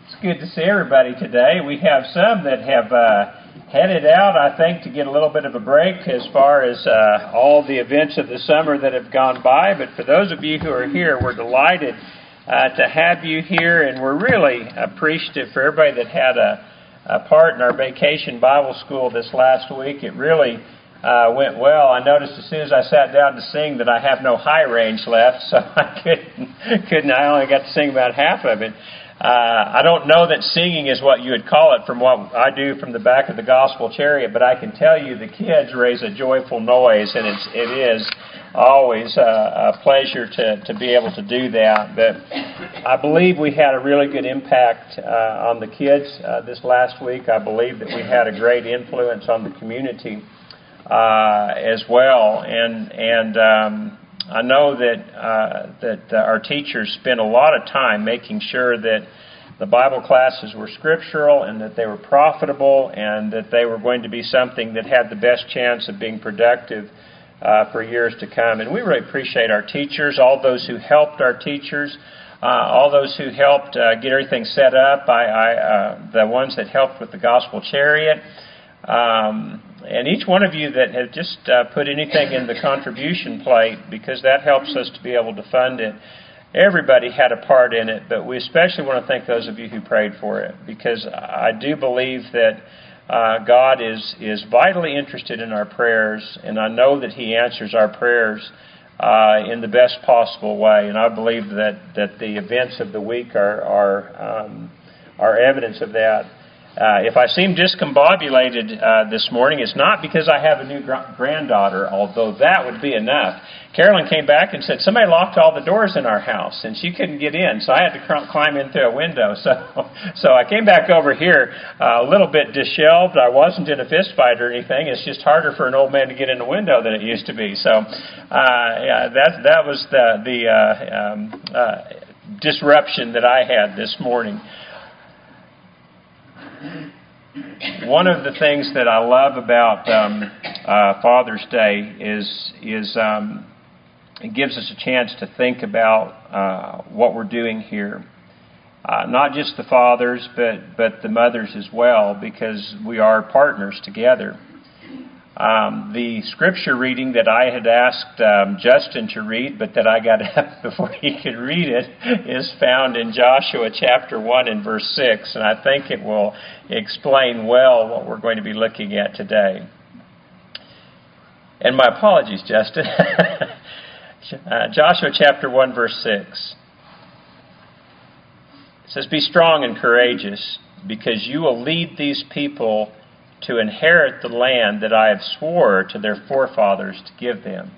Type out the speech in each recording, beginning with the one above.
It's good to see everybody today. We have some that have headed out, I think, to get a little bit of a break as far as all the events of the summer that have gone by. But for those of you who are here, we're delighted to have you here, and we're really appreciative for everybody that had a part in our vacation Bible school this last week. It really went well. I noticed as soon as I sat down to sing that I have no high range left, so I couldn't. I only got to sing about half of it. I don't know that singing is what you would call it from what I do from the back of the gospel chariot, but I can tell you the kids raise a joyful noise, and it is always a pleasure to be able to do that. But I believe we had a really good impact on the kids this last week. I believe that we had a great influence on the community as well, and I know that our teachers spent a lot of time making sure that the Bible classes were scriptural and that they were profitable and that they were going to be something that had the best chance of being productive for years to come. And we really appreciate our teachers, all those who helped our teachers, all those who helped get everything set up, the ones that helped with the gospel chariot, and each one of you that have just put anything in the contribution plate, because that helps us to be able to fund it. Everybody had a part in it, but we especially want to thank those of you who prayed for it, because I do believe that God is vitally interested in our prayers, and I know that He answers our prayers in the best possible way. And I believe that the events of the week are evidence of that. If I seem discombobulated this morning, it's not because I have a new granddaughter, although that would be enough. Carolyn came back and said, somebody locked all the doors in our house, and she couldn't get in, so I had to climb in through a window. So I came back over here a little bit disheveled. I wasn't in a fist fight or anything. It's just harder for an old man to get in a window than it used to be. So that was the disruption that I had this morning. One of the things that I love about Father's Day is it gives us a chance to think about what we're doing here. Not just the fathers, but the mothers as well, because we are partners together. The scripture reading that I had asked Justin to read, but that I got up before he could read it, is found in Joshua chapter 1 and verse 6, and I think it will explain well what we're going to be looking at today. And my apologies, Justin. Joshua chapter 1 verse 6. It says, "Be strong and courageous, because you will lead these people to inherit the land that I have swore to their forefathers to give them."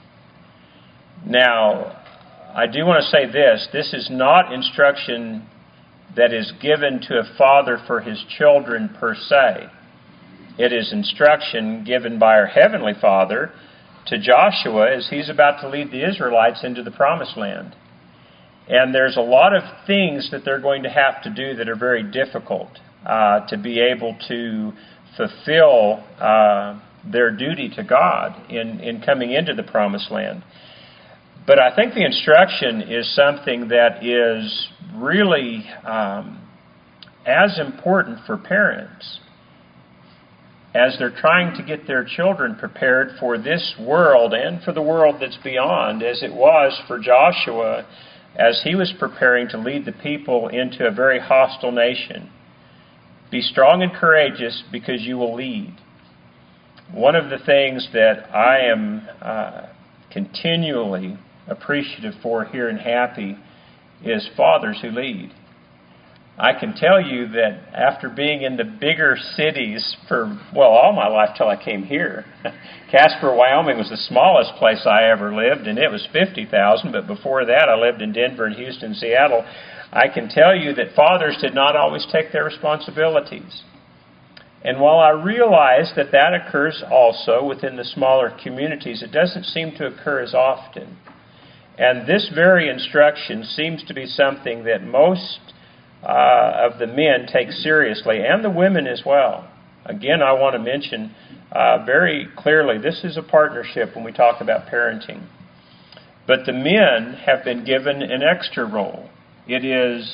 Now, I do want to say this. This is not instruction that is given to a father for his children per se. It is instruction given by our Heavenly Father to Joshua as he's about to lead the Israelites into the Promised Land. And there's a lot of things that they're going to have to do that are very difficult to be able to fulfill their duty to God in coming into the Promised Land. But I think the instruction is something that is really as important for parents as they're trying to get their children prepared for this world and for the world that's beyond, as it was for Joshua as he was preparing to lead the people into a very hostile nation. Be strong and courageous, because you will lead. One of the things that I am continually appreciative for here in Happy is fathers who lead. I can tell you that after being in the bigger cities for, all my life till I came here. Casper, Wyoming was the smallest place I ever lived, and it was 50,000, but before that I lived in Denver and Houston, Seattle. I can tell you that fathers did not always take their responsibilities. And while I realize that occurs also within the smaller communities, it doesn't seem to occur as often. And this very instruction seems to be something that most of the men take seriously, and the women as well. Again, I want to mention very clearly, this is a partnership when we talk about parenting. But the men have been given an extra role. It is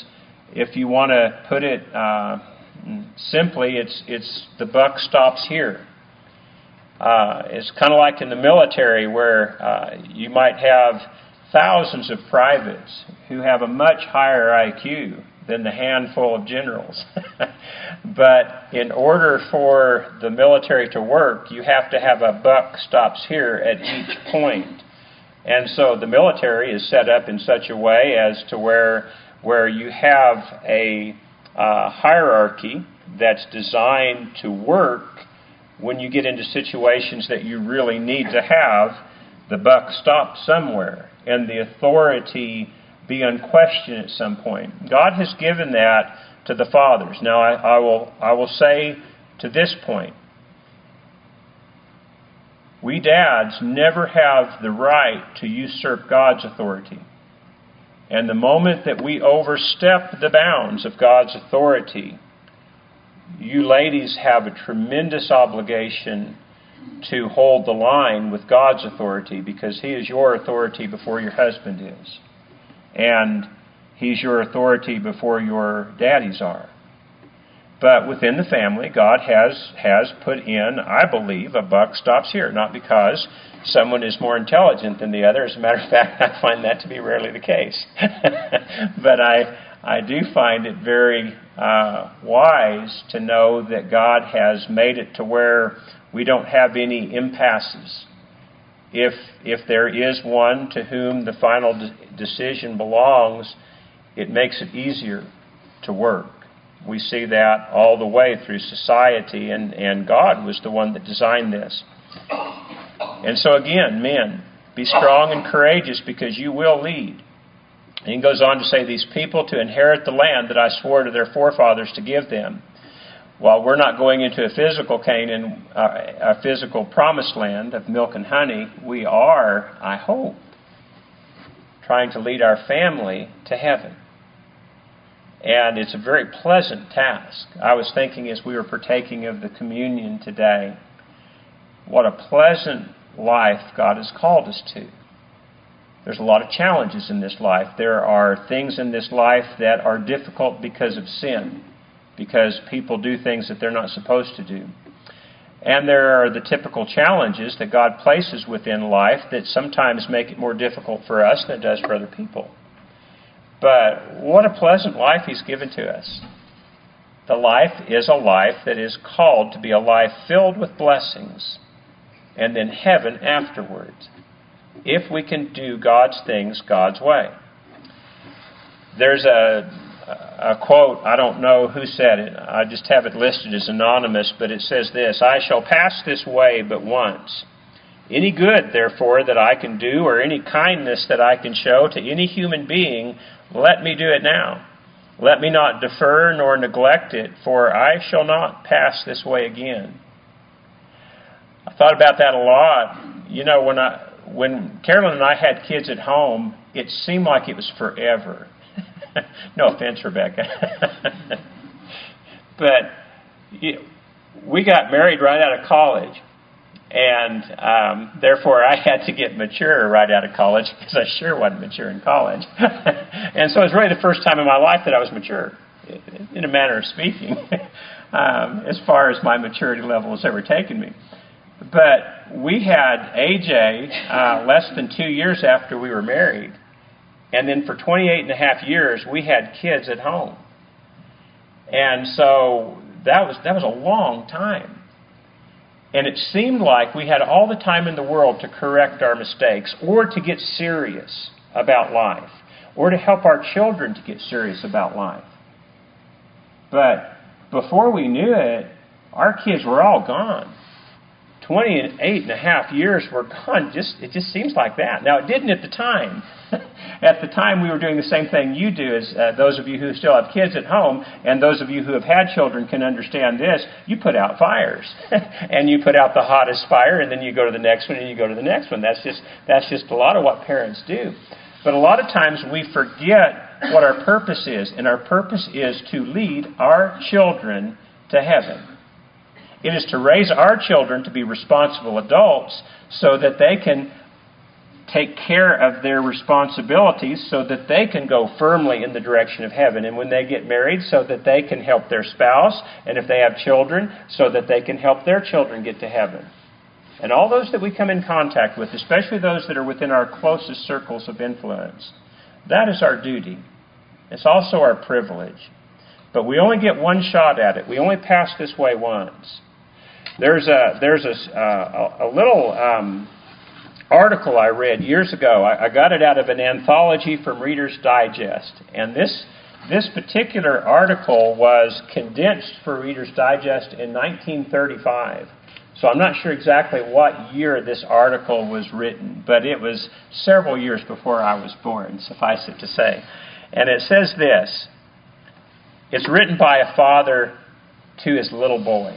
if you want to put it simply, it's the buck stops here. It's kind of like in the military where you might have thousands of privates who have a much higher IQ than the handful of generals. But in order for the military to work, you have to have a buck stops here at each point. And so the military is set up in such a way as to where you have a hierarchy that's designed to work. When you get into situations that you really need to have, the buck stop somewhere, and the authority be unquestioned at some point. God has given that to the fathers. Now, I will say to this point, we dads never have the right to usurp God's authority. And the moment that we overstep the bounds of God's authority, you ladies have a tremendous obligation to hold the line with God's authority, because He is your authority before your husband is. And He's your authority before your daddies are. But within the family, God has put in, I believe, a buck stops here. Not because someone is more intelligent than the other. As a matter of fact, I find that to be rarely the case. But I do find it very wise to know that God has made it to where we don't have any impasses. If there is one to whom the final decision belongs, it makes it easier to work. We see that all the way through society, and God was the one that designed this. And so again, men, be strong and courageous, because you will lead. And he goes on to say, these people to inherit the land that I swore to their forefathers to give them. While we're not going into a physical Canaan, a physical promised land of milk and honey, we are, I hope, trying to lead our family to heaven. And it's a very pleasant task. I was thinking as we were partaking of the communion today, what a pleasant life God has called us to. There's a lot of challenges in this life. There are things in this life that are difficult because of sin, because people do things that they're not supposed to do. And there are the typical challenges that God places within life that sometimes make it more difficult for us than it does for other people. But what a pleasant life He's given to us. The life is a life that is called to be a life filled with blessings, and then heaven afterwards, if we can do God's things God's way. There's a quote, I don't know who said it, I just have it listed as anonymous, but it says this: I shall pass this way but once. Any good, therefore, that I can do, or any kindness that I can show to any human being, let me do it now. Let me not defer nor neglect it, for I shall not pass this way again. I thought about that a lot. You know, when Carolyn and I had kids at home, it seemed like it was forever. No offense, Rebecca. But we got married right out of college. And therefore, I had to get mature right out of college, because I sure wasn't mature in college. And so it was really the first time in my life that I was mature, in a manner of speaking, as far as my maturity level has ever taken me. But we had AJ less than 2 years after we were married. And then for 28 and a half years, we had kids at home. And so that was a long time. And it seemed like we had all the time in the world to correct our mistakes, or to get serious about life, or to help our children to get serious about life. But before we knew it, our kids were all gone. 28 and a half years were gone. It just seems like that. Now, it didn't at the time. At the time, we were doing the same thing you do, as those of you who still have kids at home, and those of you who have had children can understand this. You put out fires. And you put out the hottest fire, and then you go to the next one, and you go to the next one. That's just a lot of what parents do. But a lot of times we forget what our purpose is, and our purpose is to lead our children to heaven. It is to raise our children to be responsible adults so that they can take care of their responsibilities so that they can go firmly in the direction of heaven. And when they get married, so that they can help their spouse. And if they have children, so that they can help their children get to heaven. And all those that we come in contact with, especially those that are within our closest circles of influence, that is our duty. It's also our privilege. But we only get one shot at it. We only pass this way once. There's a little article I read years ago. I got it out of an anthology from Reader's Digest. And this particular article was condensed for Reader's Digest in 1935. So I'm not sure exactly what year this article was written, but it was several years before I was born, suffice it to say. And it says this. It's written by a father to his little boy.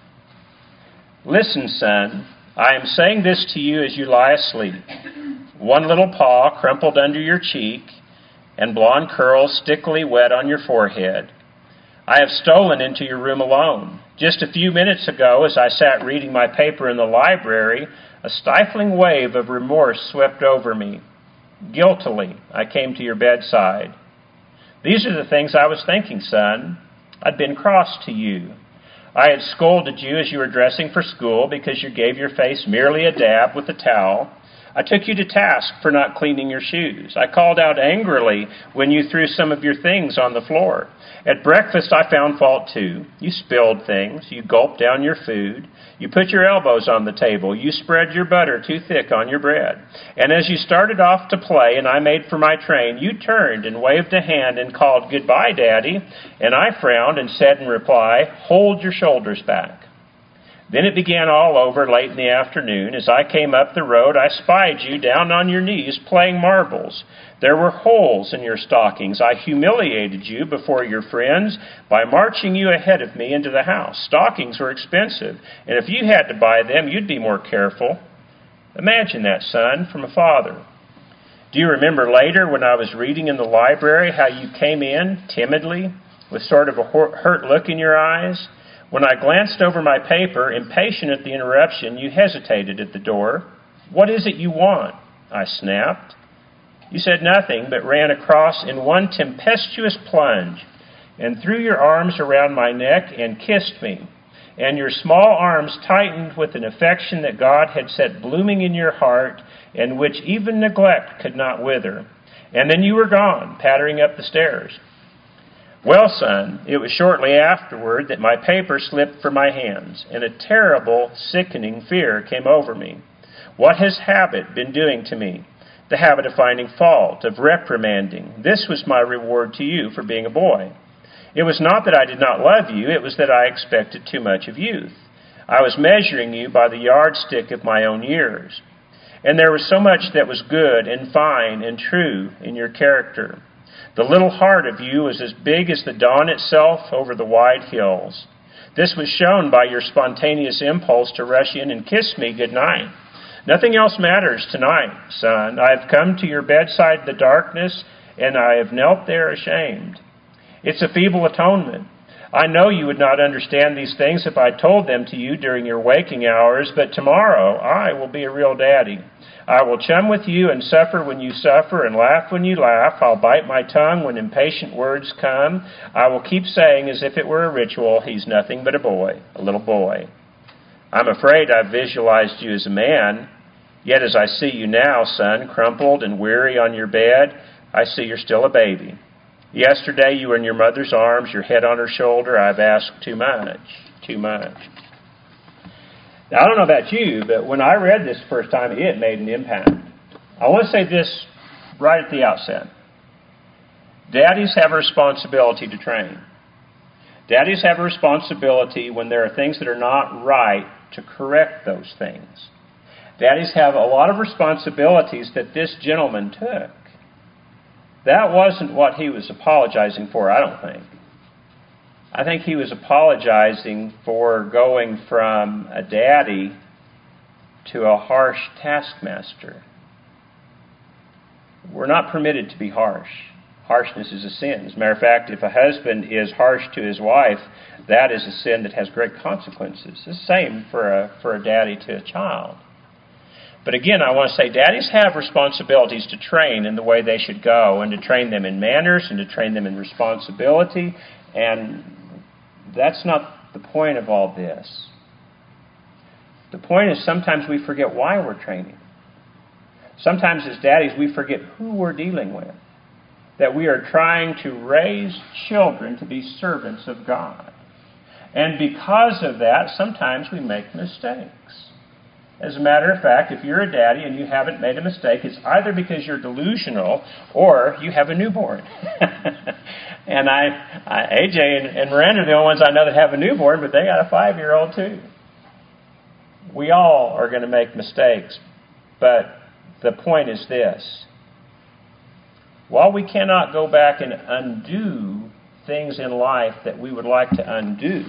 Listen, son, I am saying this to you as you lie asleep. One little paw crumpled under your cheek, and blonde curls stickily wet on your forehead. I have stolen into your room alone. Just a few minutes ago, as I sat reading my paper in the library, a stifling wave of remorse swept over me. Guiltily, I came to your bedside. These are the things I was thinking, son. I'd been cross to you. I had scolded you as you were dressing for school because you gave your face merely a dab with a towel. I took you to task for not cleaning your shoes. I called out angrily when you threw some of your things on the floor. At breakfast, I found fault too. You spilled things. You gulped down your food. You put your elbows on the table. You spread your butter too thick on your bread. And as you started off to play and I made for my train, you turned and waved a hand and called, "Goodbye, Daddy." And I frowned and said in reply, "Hold your shoulders back." Then it began all over late in the afternoon. As I came up the road, I spied you down on your knees playing marbles. There were holes in your stockings. I humiliated you before your friends by marching you ahead of me into the house. Stockings were expensive, and if you had to buy them, you'd be more careful. Imagine that, son, from a father. Do you remember later when I was reading in the library how you came in timidly with sort of a hurt look in your eyes? When I glanced over my paper, impatient at the interruption, you hesitated at the door. "What is it you want?" I snapped. You said nothing, but ran across in one tempestuous plunge and threw your arms around my neck and kissed me. And your small arms tightened with an affection that God had set blooming in your heart and which even neglect could not wither. And then you were gone, pattering up the stairs. Well, son, it was shortly afterward that my paper slipped from my hands, and a terrible, sickening fear came over me. What has habit been doing to me? The habit of finding fault, of reprimanding. This was my reward to you for being a boy. It was not that I did not love you, it was that I expected too much of youth. I was measuring you by the yardstick of my own years. And there was so much that was good and fine and true in your character. The little heart of you was as big as the dawn itself over the wide hills. This was shown by your spontaneous impulse to rush in and kiss me good night. Nothing else matters tonight, son. I have come to your bedside in the darkness, and I have knelt there ashamed. It's a feeble atonement. I know you would not understand these things if I told them to you during your waking hours, but tomorrow I will be a real daddy. I will chum with you and suffer when you suffer and laugh when you laugh. I'll bite my tongue when impatient words come. I will keep saying as if it were a ritual, he's nothing but a boy, a little boy. I'm afraid I've visualized you as a man, yet as I see you now, son, crumpled and weary on your bed, I see you're still a baby. Yesterday you were in your mother's arms, your head on her shoulder. I've asked too much, too much. Now, I don't know about you, but when I read this the first time, it made an impact. I want to say this right at the outset. Daddies have a responsibility to train. Daddies have a responsibility when there are things that are not right to correct those things. Daddies have a lot of responsibilities that this gentleman took. That wasn't what he was apologizing for, I don't think. I think he was apologizing for going from a daddy to a harsh taskmaster. We're not permitted to be harsh. Harshness is a sin. As a matter of fact, if a husband is harsh to his wife, that is a sin that has great consequences. It's the same for a daddy to a child. But again, I want to say daddies have responsibilities to train in the way they should go, and to train them in manners, and to train them in responsibility. And that's not the point of all this. The point is sometimes we forget why we're training. Sometimes as daddies we forget who we're dealing with. That we are trying to raise children to be servants of God. And because of that, sometimes we make mistakes. As a matter of fact, if you're a daddy and you haven't made a mistake, it's either because you're delusional or you have a newborn. And AJ and Miranda are the only ones I know that have a newborn, but they got a 5-year-old too. We all are going to make mistakes, but the point is this. While we cannot go back and undo things in life that we would like to undo,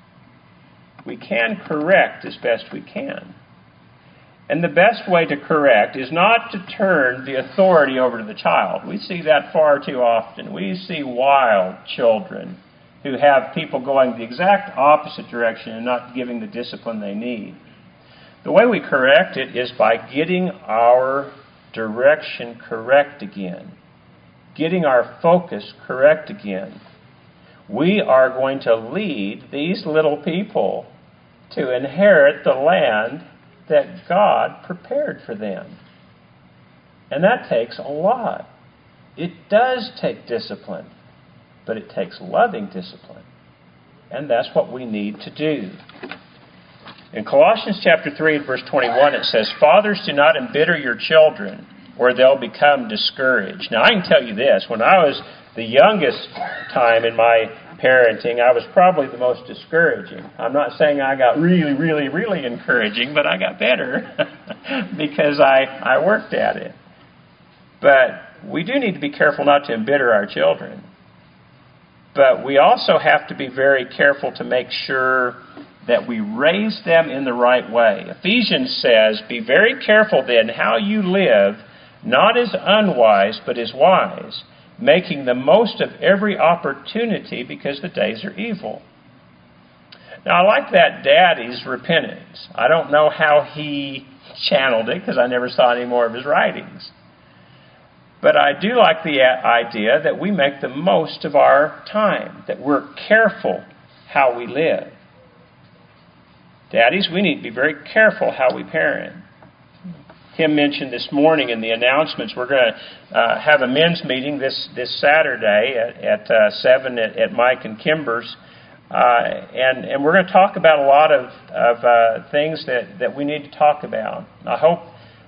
we can correct as best we can. And the best way to correct is not to turn the authority over to the child. We see that far too often. We see wild children who have people going the exact opposite direction and not giving the discipline they need. The way we correct it is by getting our direction correct again, getting our focus correct again. We are going to lead these little people to inherit the land that God prepared for them. And that takes a lot. It does take discipline, but it takes loving discipline. And that's what we need to do. In Colossians chapter 3 and verse 21 it says, "Fathers, do not embitter your children, or they'll become discouraged." Now I can tell you this, when I was the youngest time in my parenting, I was probably the most discouraging. I'm not saying I got really, really, really encouraging, but I got better because I worked at it. But we do need to be careful not to embitter our children. But we also have to be very careful to make sure that we raise them in the right way. Ephesians says, "Be very careful then how you live, not as unwise, but as wise, making the most of every opportunity because the days are evil." Now, I like that daddy's repentance. I don't know how he channeled it because I never saw any more of his writings. But I do like the idea that we make the most of our time, that we're careful how we live. Daddies, we need to be very careful how we parent. Kim mentioned this morning in the announcements, we're going to have a men's meeting this Saturday at 7 at Mike and Kimber's. And we're going to talk about a lot of things that we need to talk about. I hope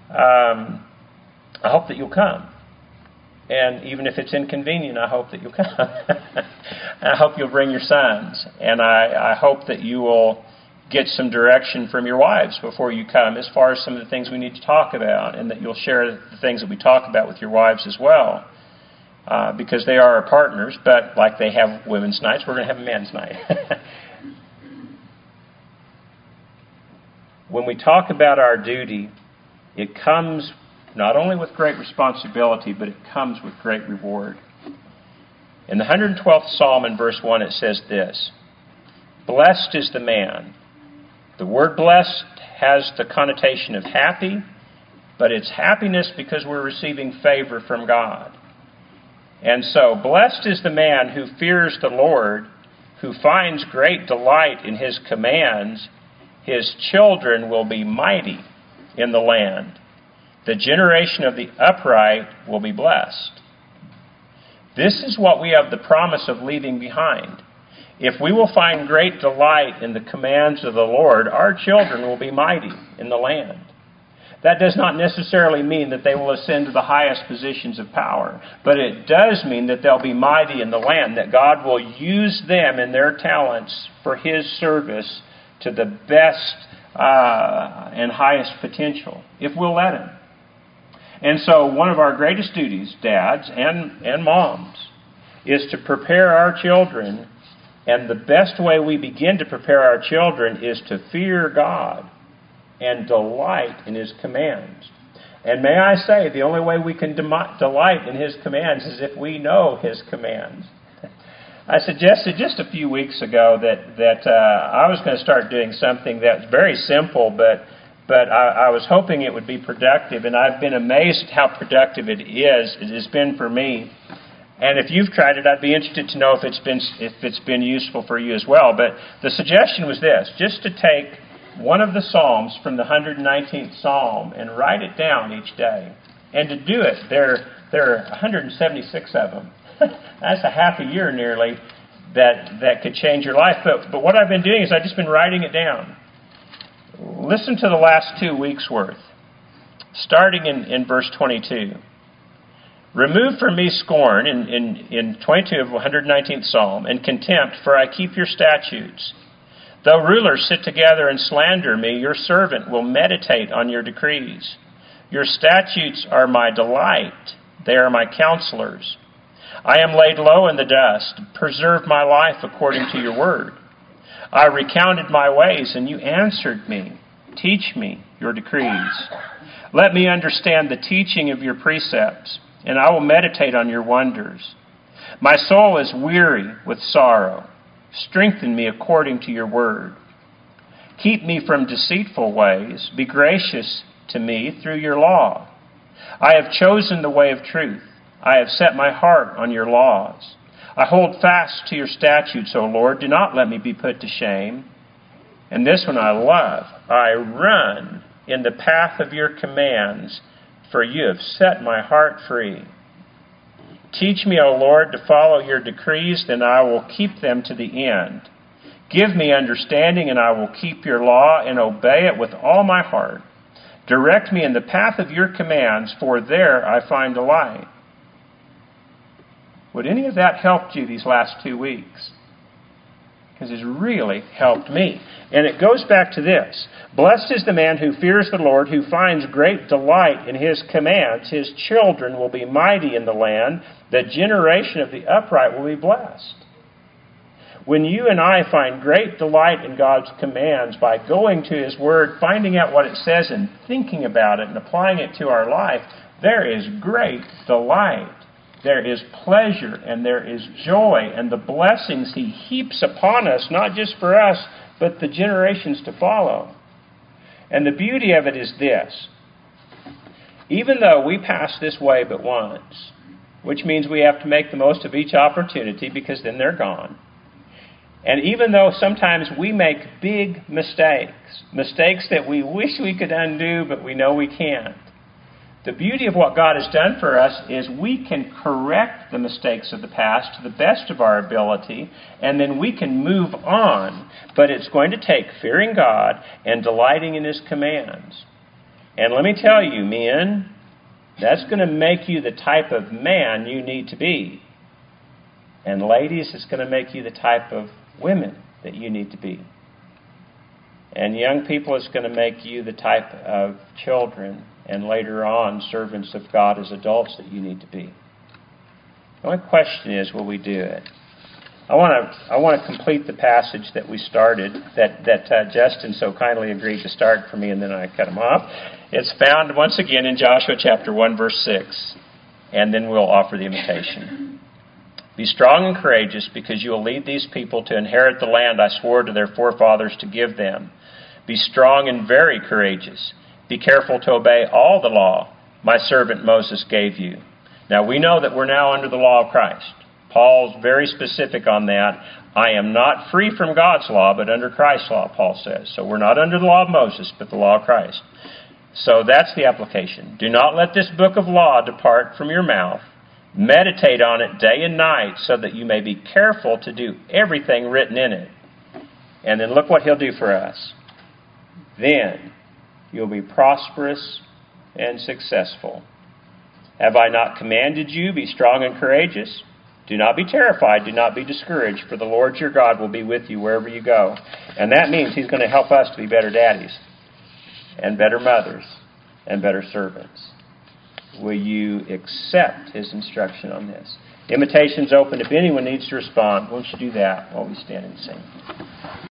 that you'll come. And even if it's inconvenient, I hope that you'll come. I hope you'll bring your sons. And I hope that you will get some direction from your wives before you come as far as some of the things we need to talk about, and that you'll share the things that we talk about with your wives as well, because they are our partners, but like they have women's nights, we're going to have a men's night. When we talk about our duty, it comes not only with great responsibility, but it comes with great reward. In the 112th Psalm in verse 1 it says this, "Blessed is the man." The word blessed has the connotation of happy, but it's happiness because we're receiving favor from God. And so, blessed is the man who fears the Lord, who finds great delight in His commands. His children will be mighty in the land. The generation of the upright will be blessed. This is what we have the promise of leaving behind. If we will find great delight in the commands of the Lord, our children will be mighty in the land. That does not necessarily mean that they will ascend to the highest positions of power, but it does mean that they'll be mighty in the land, that God will use them and their talents for His service to the best and highest potential, if we'll let Him. And so one of our greatest duties, dads and moms, is to prepare our children. And the best way we begin to prepare our children is to fear God and delight in His commands. And may I say, the only way we can delight in His commands is if we know His commands. I suggested just a few weeks ago that I was going to start doing something that's very simple, but but I was hoping it would be productive, and I've been amazed at how productive it has been for me. And if you've tried it, I'd be interested to know if it's been useful for you as well. But the suggestion was this, just to take one of the Psalms from the 119th Psalm and write it down each day. And to do it, there are 176 of them. That's a half a year nearly that could change your life. But what I've been doing is I've just been writing it down. Listen to the last 2 weeks' worth, starting in verse 22. Remove from me scorn, in 22 of 119th Psalm, and contempt, for I keep your statutes. Though rulers sit together and slander me, your servant will meditate on your decrees. Your statutes are my delight. They are my counselors. I am laid low in the dust. Preserve my life according to your word. I recounted my ways, and you answered me. Teach me your decrees. Let me understand the teaching of your precepts, and I will meditate on your wonders. My soul is weary with sorrow. Strengthen me according to your word. Keep me from deceitful ways. Be gracious to me through your law. I have chosen the way of truth. I have set my heart on your laws. I hold fast to your statutes, O Lord. Do not let me be put to shame. And this one I love. I run in the path of your commands, for you have set my heart free. Teach me, O Lord, to follow your decrees, then I will keep them to the end. Give me understanding, and I will keep your law and obey it with all my heart. Direct me in the path of your commands, for there I find delight. Would any of that help you these last 2 weeks? Because it's really helped me. And it goes back to this. Blessed is the man who fears the Lord, who finds great delight in his commands. His children will be mighty in the land. The generation of the upright will be blessed. When you and I find great delight in God's commands by going to his word, finding out what it says and thinking about it and applying it to our life, there is great delight. There is pleasure and there is joy, and the blessings he heaps upon us, not just for us, but the generations to follow. And the beauty of it is this. Even though we pass this way but once, which means we have to make the most of each opportunity because then they're gone. And even though sometimes we make big mistakes that we wish we could undo, but we know we can't, the beauty of what God has done for us is we can correct the mistakes of the past to the best of our ability, and then we can move on. But it's going to take fearing God and delighting in his commands. And let me tell you, men, that's going to make you the type of man you need to be. And ladies, it's going to make you the type of women that you need to be. And young people, it's going to make you the type of children and later on servants of God as adults that you need to be. The only question is, will we do it? I want to complete the passage that we started, that Justin so kindly agreed to start for me, and then I cut him off. It's found once again in Joshua chapter 1, verse 6, and then we'll offer the invitation. Be strong and courageous, because you will lead these people to inherit the land I swore to their forefathers to give them. Be strong and very courageous. Be careful to obey all the law my servant Moses gave you. Now, we know that we're now under the law of Christ. Paul's very specific on that. I am not free from God's law, but under Christ's law, Paul says. So we're not under the law of Moses, but the law of Christ. So that's the application. Do not let this book of law depart from your mouth. Meditate on it day and night, so that you may be careful to do everything written in it. And then look what he'll do for us. Then you'll be prosperous and successful. Have I not commanded you? Be strong and courageous. Do not be terrified. Do not be discouraged, for the Lord your God will be with you wherever you go. And that means he's going to help us to be better daddies and better mothers and better servants. Will you accept his instruction on this? Invitation's open. If anyone needs to respond, won't you do that while we stand and sing?